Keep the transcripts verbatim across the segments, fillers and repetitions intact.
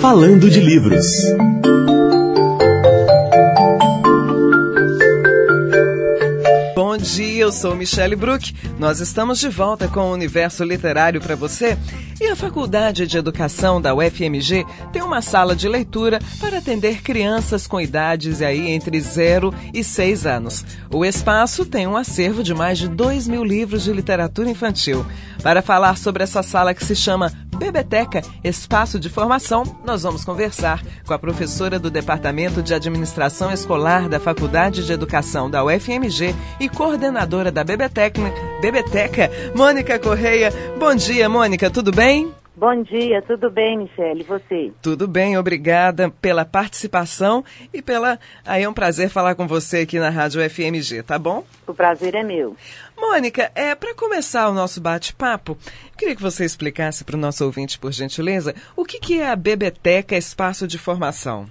Falando de Livros. Bom dia, eu sou Michele Bruck. Nós estamos de volta com o Universo Literário para você. E a Faculdade de Educação da U F M G tem uma sala de leitura para atender crianças com idades aí entre zero e seis anos. O espaço tem um acervo de mais de dois mil livros de literatura infantil. Para falar sobre essa sala que se chama Bebeteca, Espaço de Formação, nós vamos conversar com a professora do Departamento de Administração Escolar da Faculdade de Educação da U F M G e coordenadora da Bebeteca, Bebeteca, Mônica Correia. Bom dia, Mônica, tudo bem? Bom dia, tudo bem, Michele, e você? Tudo bem, obrigada pela participação e pela... Aí é um prazer falar com você aqui na Rádio U F M G, tá bom? O prazer é meu. Mônica, é, para começar o nosso bate-papo, eu queria que você explicasse para o nosso ouvinte, por gentileza, o que, que é a Bebeteca Espaço de Formação?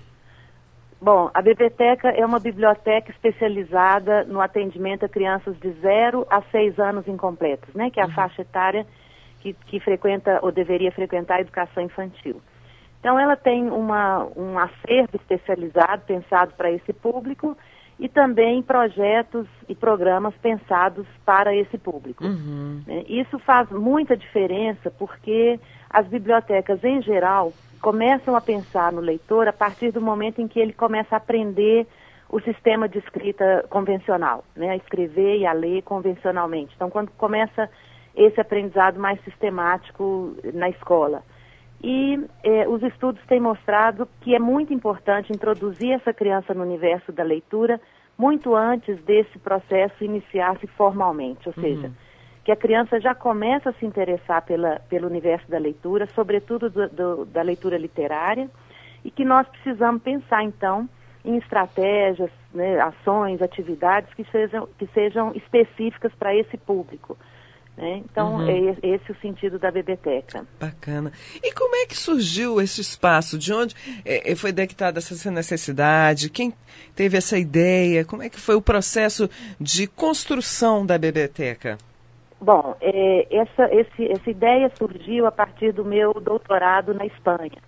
Bom, a Bebeteca é uma biblioteca especializada no atendimento a crianças de zero a seis anos incompletos, né? Que é a uhum. faixa etária que, que frequenta ou deveria frequentar a educação infantil. Então, ela tem uma, um acervo especializado, pensado para esse público, e também projetos e programas pensados para esse público. Uhum. Isso faz muita diferença porque as bibliotecas, em geral, começam a pensar no leitor a partir do momento em que ele começa a aprender o sistema de escrita convencional, né? A escrever e a ler convencionalmente. Então, quando começa esse aprendizado mais sistemático na escola. E eh, os estudos têm mostrado que é muito importante introduzir essa criança no universo da leitura muito antes desse processo iniciar-se formalmente, ou seja, uhum. que a criança já começa a se interessar pela, pelo universo da leitura, sobretudo do, do, da leitura literária, e que nós precisamos pensar, então, em estratégias, né, ações, atividades que sejam, que sejam específicas para esse público. Né? Então, uhum. é esse o sentido da Bebeteca. Bacana. E como é que surgiu esse espaço? De onde é, foi detectada essa necessidade? Quem teve essa ideia? Como é que foi o processo de construção da Bebeteca? Bom, é, essa, esse, essa ideia surgiu a partir do meu doutorado na Espanha.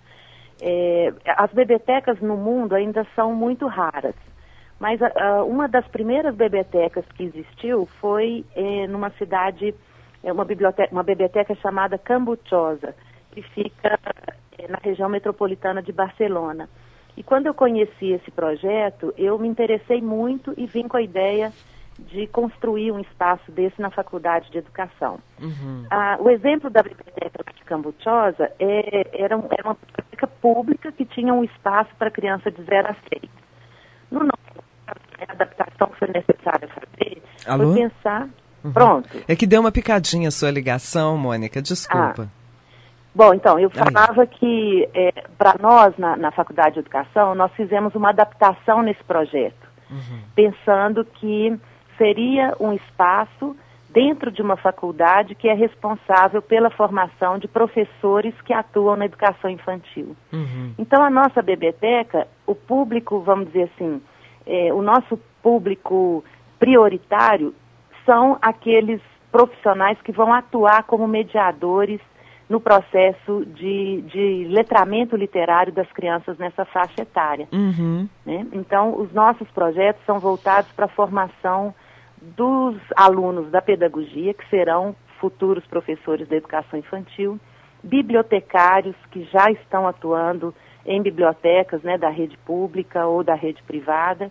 É, as bebetecas no mundo ainda são muito raras, mas a, a, uma das primeiras bebetecas que existiu foi é, numa cidade, é uma, biblioteca, uma biblioteca chamada Cambuchosa, que fica é, na região metropolitana de Barcelona. E quando eu conheci esse projeto, eu me interessei muito e vim com a ideia de construir um espaço desse na Faculdade de Educação. Uhum. Ah, o exemplo da biblioteca de Cambuchosa é, era, um, era uma biblioteca pública que tinha um espaço para criança de zero a seis. No nosso caso, a adaptação que foi necessária fazer Alô? foi pensar... Uhum. Pronto. É que deu uma picadinha a sua ligação, Mônica, desculpa. Ah. Bom, então, eu falava Aí. que é, para nós, na, na Faculdade de Educação, nós fizemos uma adaptação nesse projeto, uhum. pensando que seria um espaço dentro de uma faculdade que é responsável pela formação de professores que atuam na educação infantil. Uhum. Então, a nossa biblioteca, o público, vamos dizer assim, é, o nosso público prioritário são aqueles profissionais que vão atuar como mediadores no processo de, de letramento literário das crianças nessa faixa etária. Uhum. Né? Então, os nossos projetos são voltados para a formação dos alunos da pedagogia, que serão futuros professores da educação infantil, bibliotecários que já estão atuando em bibliotecas, né, da rede pública ou da rede privada,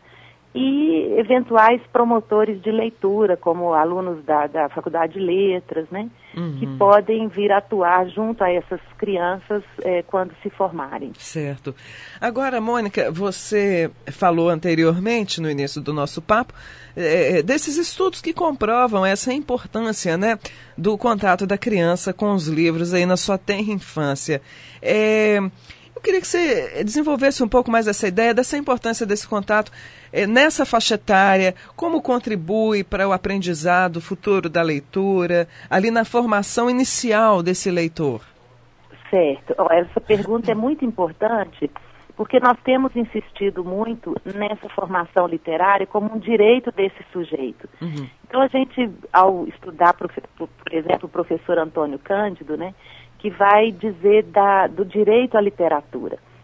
e eventuais promotores de leitura, como alunos da, da Faculdade de Letras, né, uhum. que podem vir atuar junto a essas crianças eh, quando se formarem. Certo. Agora, Mônica, você falou anteriormente, no início do nosso papo, eh, desses estudos que comprovam essa importância, né, do contato da criança com os livros aí na sua tenra infância. É... Eu queria que você desenvolvesse um pouco mais essa ideia, dessa importância desse contato eh, nessa faixa etária, como contribui para o aprendizado futuro da leitura, ali na formação inicial desse leitor. Certo. Essa pergunta é muito importante, porque nós temos insistido muito nessa formação literária como um direito desse sujeito. Uhum. Então, a gente, ao estudar, por, por exemplo, o professor Antônio Cândido, né, que vai dizer da, do direito à literatura.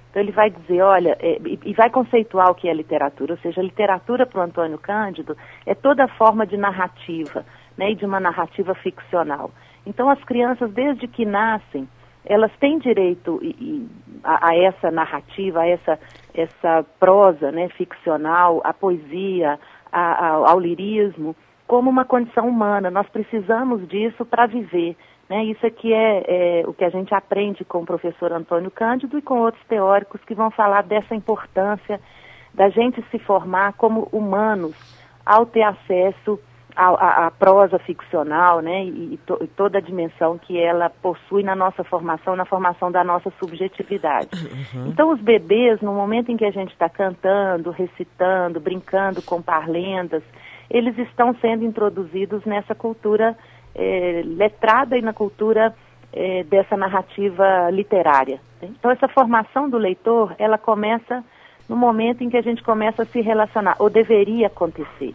Então ele vai dizer, olha, é, e, e vai conceituar o que é literatura, ou seja, a literatura para o Antônio Cândido é toda forma de narrativa, né, e de uma narrativa ficcional. Então as crianças, desde que nascem, elas têm direito e, e, a, a essa narrativa, a essa, essa prosa, né, ficcional, a poesia, a, a, ao lirismo, como uma condição humana. Nós precisamos disso para viver. Né? Isso aqui é, é o que a gente aprende com o professor Antônio Cândido e com outros teóricos que vão falar dessa importância da gente se formar como humanos ao ter acesso à, à prosa ficcional, né? e, e, to, e toda a dimensão que ela possui na nossa formação, na formação da nossa subjetividade. Uhum. Então os bebês, no momento em que a gente está cantando, recitando, brincando com parlendas, eles estão sendo introduzidos nessa cultura É, letrada e na cultura é, dessa narrativa literária. Então essa formação do leitor, ela começa no momento em que a gente começa a se relacionar, ou deveria acontecer.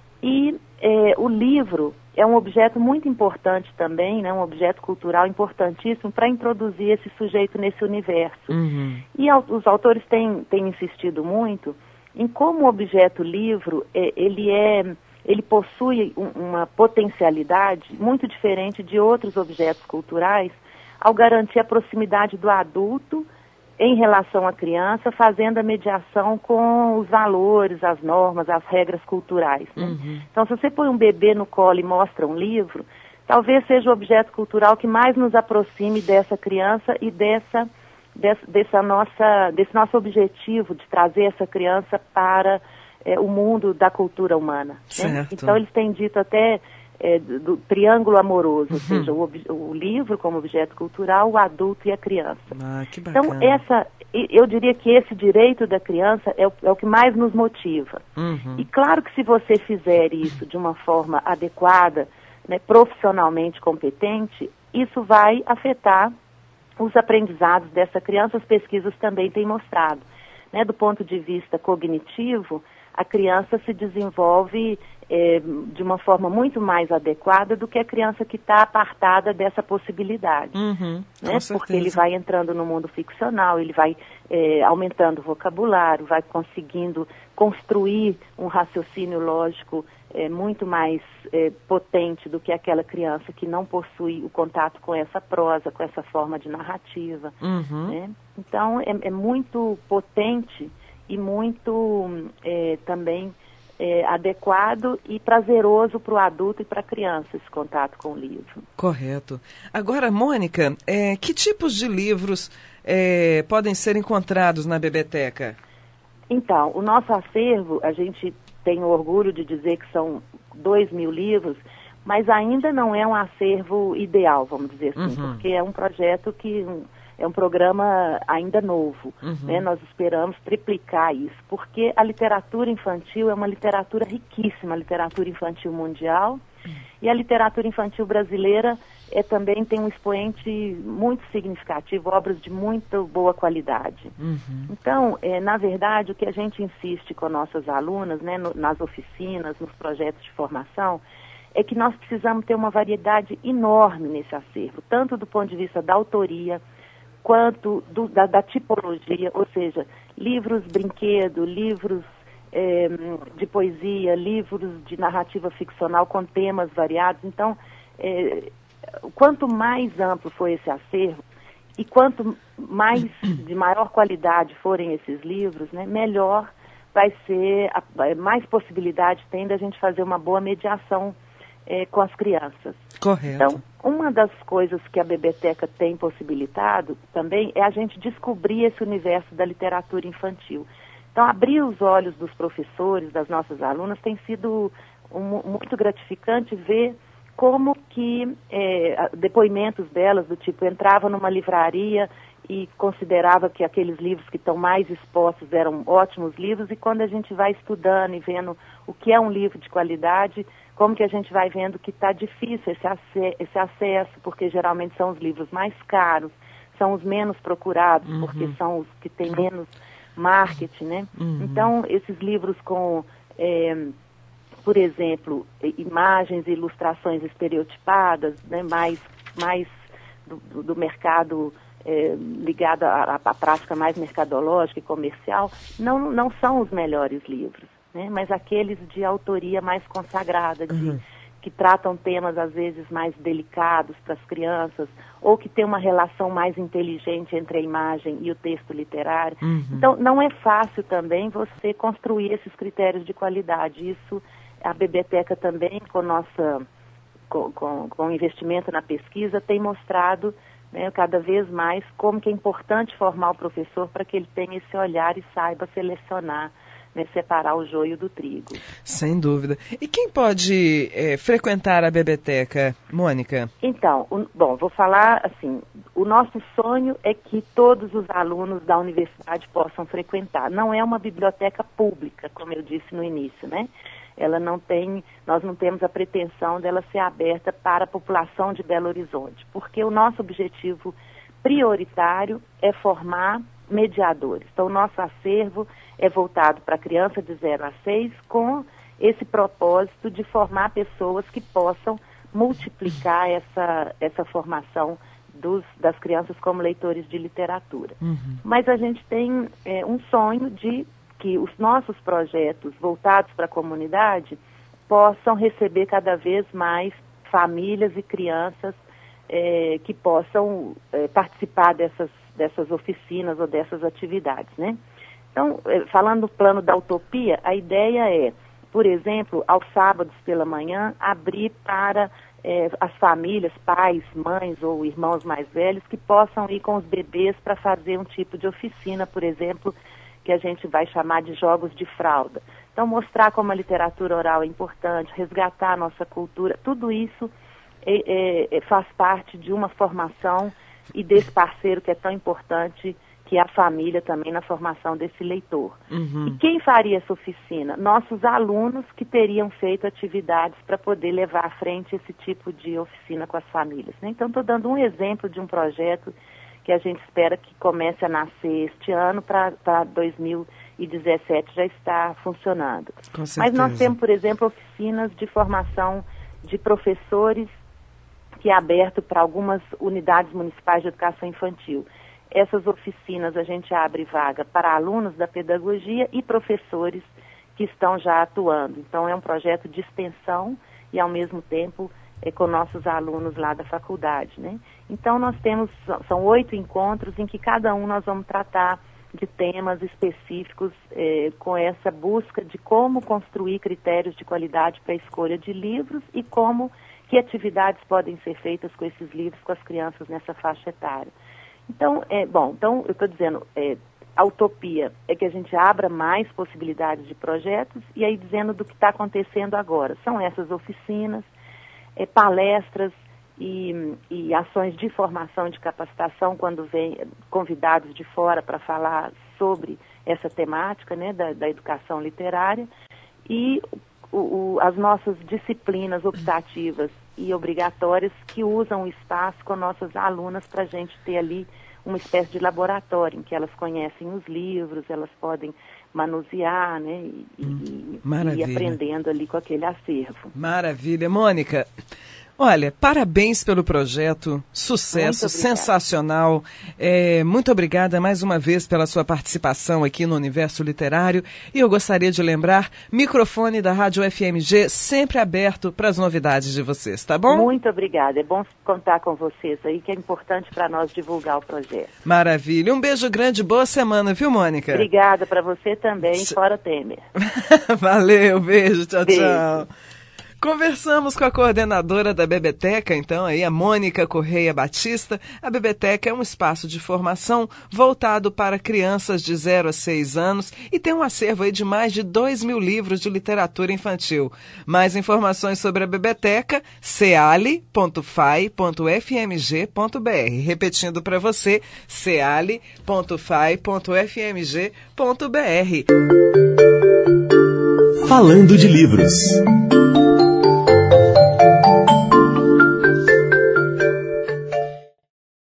E é, o livro é um objeto muito importante também, né, um objeto cultural importantíssimo para introduzir esse sujeito nesse universo. Uhum. E os autores têm, têm insistido muito em como o objeto livro, é, ele é... ele possui um, uma potencialidade muito diferente de outros objetos culturais ao garantir a proximidade do adulto em relação à criança, fazendo a mediação com os valores, as normas, as regras culturais. Né? Uhum. Então, se você põe um bebê no colo e mostra um livro, talvez seja o objeto cultural que mais nos aproxime dessa criança e dessa, dessa, dessa nossa, desse nosso objetivo de trazer essa criança para É, o mundo da cultura humana. Né? Então eles têm dito até é, do, do triângulo amoroso, uhum. ou seja, o, o livro como objeto cultural, o adulto e a criança. Ah, que bacana. Então essa, eu diria que esse direito da criança é o, é o que mais nos motiva. Uhum. E claro que se você fizer isso de uma forma adequada, né, profissionalmente competente, isso vai afetar os aprendizados dessa criança. As pesquisas também têm mostrado. Né, do ponto de vista cognitivo, a criança se desenvolve é, de uma forma muito mais adequada do que a criança que está apartada dessa possibilidade. Uhum, né? Porque ele vai entrando no mundo ficcional, ele vai é, aumentando o vocabulário, vai conseguindo construir um raciocínio lógico é, muito mais é, potente do que aquela criança que não possui o contato com essa prosa, com essa forma de narrativa. Uhum. Né? Então, é, é muito potente e muito é, também é, adequado e prazeroso para o adulto e para a criança esse contato com o livro. Correto. Agora, Mônica, é, que tipos de livros é, podem ser encontrados na biblioteca? Então, o nosso acervo, a gente tem o orgulho de dizer que são dois mil livros, mas ainda não é um acervo ideal, vamos dizer assim, uhum. porque é um projeto que... é um programa ainda novo, uhum. né? Nós esperamos triplicar isso, porque a literatura infantil é uma literatura riquíssima, a literatura infantil mundial, uhum. e a literatura infantil brasileira é, também tem um expoente muito significativo, obras de muito boa qualidade. Uhum. Então, é, na verdade, o que a gente insiste com nossas alunas, né, no, nas oficinas, nos projetos de formação, é que nós precisamos ter uma variedade enorme nesse acervo, tanto do ponto de vista da autoria, quanto do, da, da tipologia, ou seja, livros brinquedo, livros é, de poesia, livros de narrativa ficcional com temas variados. Então, é, quanto mais amplo for esse acervo e quanto mais de maior qualidade forem esses livros, né, melhor vai ser, a, mais possibilidade tem da gente fazer uma boa mediação É, com as crianças. Correto. Então, uma das coisas que a biblioteca tem possibilitado também é a gente descobrir esse universo da literatura infantil. Então, abrir os olhos dos professores, das nossas alunas, tem sido um, muito gratificante ver como que é, depoimentos delas, do tipo, entrava numa livraria e considerava que aqueles livros que estão mais expostos eram ótimos livros, e quando a gente vai estudando e vendo o que é um livro de qualidade, como que a gente vai vendo que está difícil esse, ace- esse acesso, porque geralmente são os livros mais caros, são os menos procurados, uhum. porque são os que têm menos marketing, né? Uhum. Então, esses livros com, é, por exemplo, imagens e ilustrações estereotipadas, né, mais, mais do, do mercado é, ligada à, à prática mais mercadológica e comercial, não, não são os melhores livros, né? Mas aqueles de autoria mais consagrada, de, uhum. que tratam temas às vezes mais delicados para as crianças, ou que tem uma relação mais inteligente entre a imagem e o texto literário. Uhum. Então, não é fácil também você construir esses critérios de qualidade. Isso, a Biblioteca também, com nossa, com, com, com investimento na pesquisa, tem mostrado, né, cada vez mais como que é importante formar o professor para que ele tenha esse olhar e saiba selecionar, né, separar o joio do trigo. Sem dúvida. E quem pode é, frequentar a biblioteca, Mônica? Então, o, bom, vou falar assim, o nosso sonho é que todos os alunos da universidade possam frequentar. Não é uma biblioteca pública, como eu disse no início, né? Ela não tem, nós não temos a pretensão dela ser aberta para a população de Belo Horizonte, porque o nosso objetivo prioritário é formar mediadores. Então, o nosso acervo é voltado para a criança de zero a seis, com esse propósito de formar pessoas que possam multiplicar essa, essa formação dos, das crianças como leitores de literatura. Uhum. Mas a gente tem é, um sonho de que os nossos projetos voltados para a comunidade possam receber cada vez mais famílias e crianças é, que possam é, participar dessas, dessas oficinas ou dessas atividades, né? Então, falando do plano da utopia, a ideia é, por exemplo, aos sábados pela manhã, abrir para eh, as famílias, pais, mães ou irmãos mais velhos, que possam ir com os bebês para fazer um tipo de oficina, por exemplo, que a gente vai chamar de jogos de fralda. Então, mostrar como a literatura oral é importante, resgatar a nossa cultura, tudo isso é, é, faz parte de uma formação e desse parceiro que é tão importante, que é a família também na formação desse leitor. Uhum. E quem faria essa oficina? Nossos alunos que teriam feito atividades para poder levar à frente esse tipo de oficina com as famílias, né? Então, estou dando um exemplo de um projeto que a gente espera que comece a nascer este ano, para dois mil e dezessete já estar funcionando. Com certeza. Mas nós temos, por exemplo, oficinas de formação de professores, que é aberto para algumas unidades municipais de educação infantil. Essas oficinas a gente abre vaga para alunos da pedagogia e professores que estão já atuando. Então, é um projeto de extensão e, ao mesmo tempo, é com nossos alunos lá da faculdade, né? Então, nós temos, são oito encontros em que cada um nós vamos tratar de temas específicos eh, com essa busca de como construir critérios de qualidade para a escolha de livros e como, que atividades podem ser feitas com esses livros, com as crianças nessa faixa etária. Então, é, bom, então eu estou dizendo, é, a utopia é que a gente abra mais possibilidades de projetos e aí dizendo do que está acontecendo agora. São essas oficinas, é, palestras e, e ações de formação, de capacitação, quando vem convidados de fora para falar sobre essa temática, né, da, da educação literária, e o, o, as nossas disciplinas optativas e obrigatórias que usam o espaço com nossas alunas para a gente ter ali uma espécie de laboratório em que elas conhecem os livros, elas podem manusear, né, e, hum, e, e aprendendo ali com aquele acervo. Maravilha. Mônica, olha, parabéns pelo projeto, sucesso, sensacional. É, muito obrigada mais uma vez pela sua participação aqui no Universo Literário. E eu gostaria de lembrar, microfone da Rádio F M G sempre aberto para as novidades de vocês, tá bom? Muito obrigada, é bom contar com vocês aí, que é importante para nós divulgar o projeto. Maravilha, um beijo grande, boa semana, viu, Mônica? Obrigada para você também, fora Temer. Valeu, beijo, tchau, beijo. Tchau. Conversamos com a coordenadora da Biblioteca, então, aí, a Mônica Correia Batista. A Biblioteca é um espaço de formação voltado para crianças de zero a seis anos e tem um acervo aí de mais de dois mil livros de literatura infantil. Mais informações sobre a Biblioteca, ceale ponto fai ponto f m g ponto b r. Repetindo para você, ceale ponto fai ponto f m g ponto b r. Falando de livros.